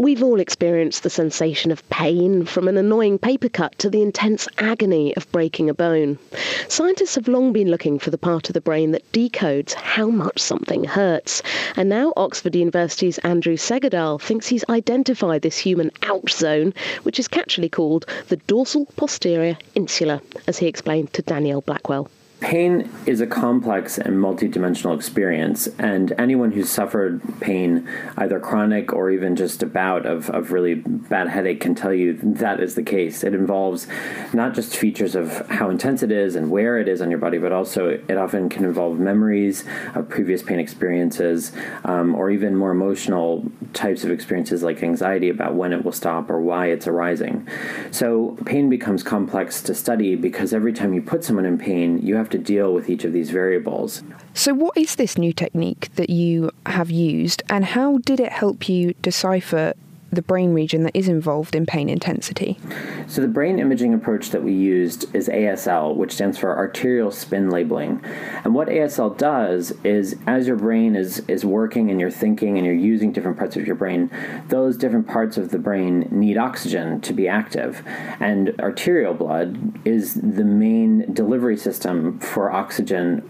We've all experienced the sensation of pain, from an annoying paper cut to the intense agony of breaking a bone. Scientists have long been looking for the part of the brain that decodes how much something hurts. And now Oxford University's Andrew Segadal thinks he's identified this human ouch zone, which is catchily called the dorsal posterior insula, as he explained to Danielle Blackwell. Pain is a complex and multidimensional experience, and anyone who's suffered pain, either chronic or even just a bout of really bad headache, can tell you that is the case. It involves not just features of how intense it is and where it is on your body, but also it often can involve memories of previous pain experiences, or even more emotional types of experiences like anxiety about when it will stop or why it's arising. So pain becomes complex to study because every time you put someone in pain, you have to deal with each of these variables. So what is this new technique that you have used, and how did it help you decipher the brain region that is involved in pain intensity? So the brain imaging approach that we used is ASL, which stands for arterial spin labeling. And what ASL does is, as your brain is working and you're thinking and you're using different parts of your brain, those different parts of the brain need oxygen to be active. And arterial blood is the main delivery system for oxygen.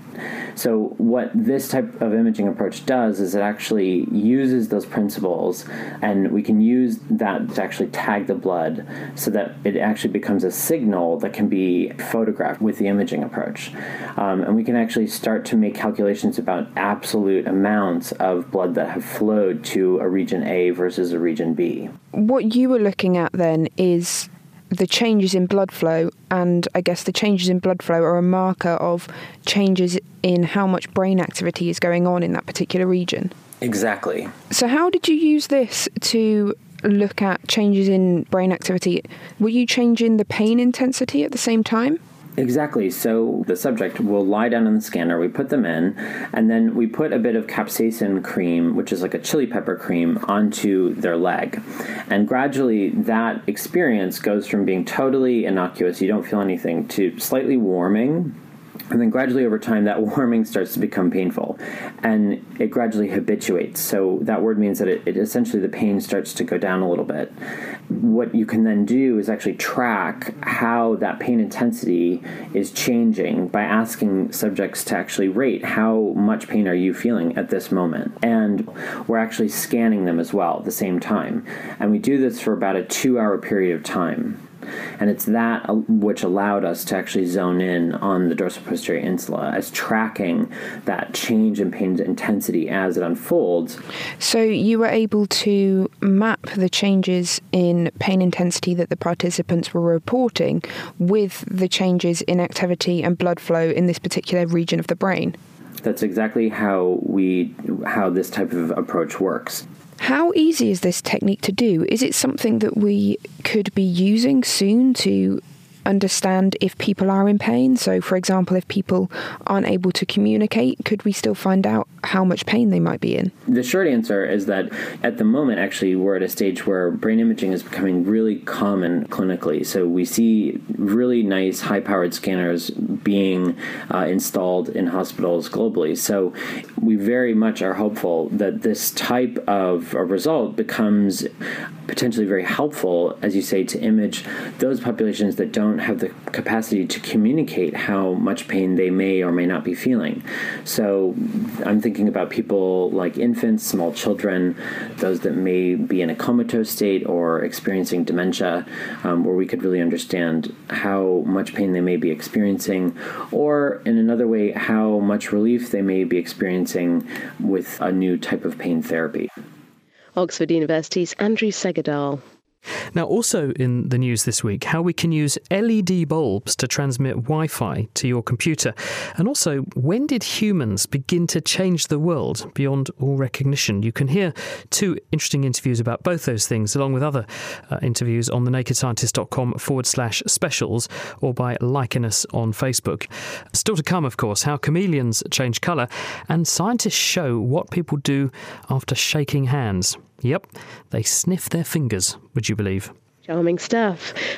So what this type of imaging approach does is it actually uses those principles, and we can use that to actually tag the blood so that it actually becomes a signal that can be photographed with the imaging approach. And we can actually start to make calculations about absolute amounts of blood that have flowed to a region A versus a region B. What you were looking at then is the changes in blood flow, and I guess the changes in blood flow are a marker of changes in how much brain activity is going on in that particular region. Exactly. So how did you use this to look at changes in brain activity? Were you changing the pain intensity at the same time? Exactly. So the subject will lie down in the scanner, we put them in, and then we put a bit of capsaicin cream, which is like a chili pepper cream, onto their leg. And gradually that experience goes from being totally innocuous, you don't feel anything, to slightly warming. And then gradually over time, that warming starts to become painful, and it gradually habituates. So that word means that it essentially, the pain starts to go down a little bit. What you can then do is actually track how that pain intensity is changing by asking subjects to actually rate how much pain are you feeling at this moment. And we're actually scanning them as well at the same time. And we do this for about a 2-hour period of time. And it's that which allowed us to actually zone in on the dorsal posterior insula as tracking that change in pain intensity as it unfolds. So you were able to map the changes in pain intensity that the participants were reporting with the changes in activity and blood flow in this particular region of the brain. That's exactly how this type of approach works. How easy is this technique to do? Is it something that we could be using soon to understand if people are in pain? So, for example, if people aren't able to communicate, could we still find out how much pain they might be in? The short answer is that at the moment, actually, we're at a stage where brain imaging is becoming really common clinically. So we see really nice high-powered scanners being installed in hospitals globally. So we very much are hopeful that this type of a result becomes potentially very helpful, as you say, to image those populations that don't have the capacity to communicate how much pain they may or may not be feeling. So I'm thinking about people like infants, small children, those that may be in a comatose state or experiencing dementia, where we could really understand how much pain they may be experiencing, or in another way, how much relief they may be experiencing with a new type of pain therapy. Oxford University's Andrew Segadal. Now, also in the news this week, how we can use LED bulbs to transmit Wi-Fi to your computer. And also, when did humans begin to change the world beyond all recognition? You can hear 2 interesting interviews about both those things, along with other interviews on thenakedscientist.com/specials, or by liking us on Facebook. Still to come, of course, how chameleons change colour, and scientists show what people do after shaking hands. Yep, they sniff their fingers, would you believe? Charming stuff.